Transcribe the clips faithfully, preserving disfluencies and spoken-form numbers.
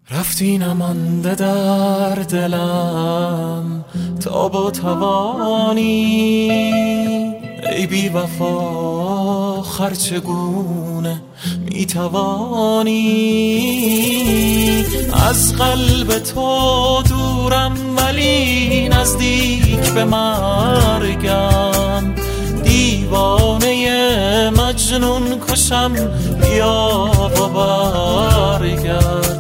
رفتی نمانده در دلم تا با توانی، ای بی وفا خرچگونه می توانی. از قلب تو دورم ولی نزدیک به مرگم، دیوانه مجنون کشم بیا و برگرد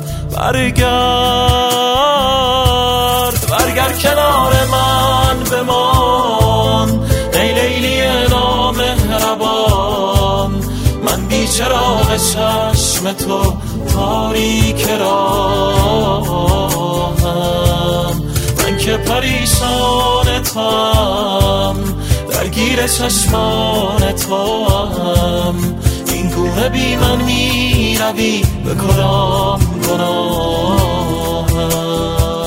برگرد برگرد کنار من بمان، ای لیلی نامهربان. من بی چراغ چشم تو تاریک راهم، من که پریشان توام درگیر چشمان توام. این گونه بی من می روی به کدام گناهم؟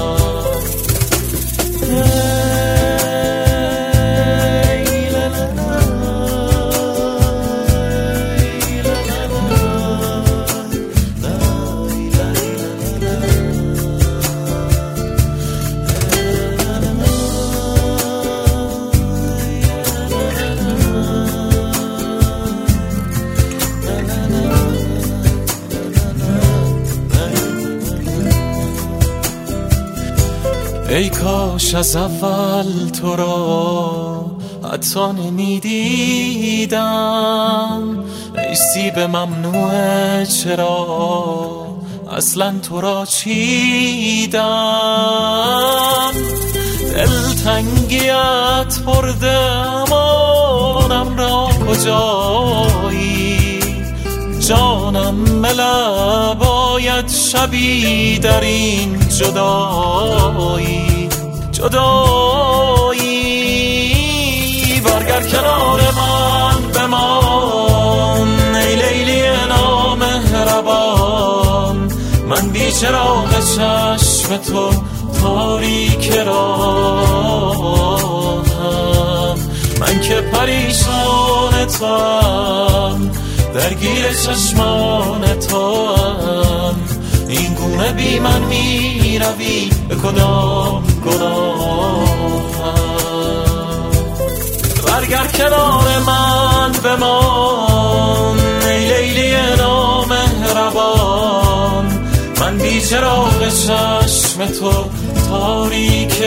ای کاش از اول تو را حتی نمیدیدم، ای سیب ممنوعه چرا اصلا تو را چیدم. دلتنگیت برده امانم را کجایی، جانم ملب آید شبی در این جدایی جدایی. برگرد کنار من بمان، ای لیلی نامهربان. من بی چراغ چشم تو تاریک راهم، من که پریشان توام درگیر چشمان توام. این گونه بی من می روی به کدام گناهم؟ برگرد کنار من بمان، ای لیلی نامهربان. من بی چراغ چشم تو تاریک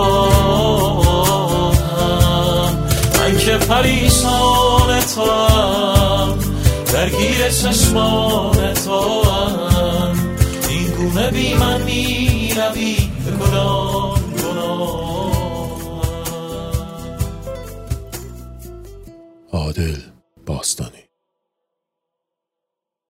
راهم، من که پریشان توام درگیر چشمان توام. این گونه بی من می روی به کدام گناهم؟ عادل باستانی.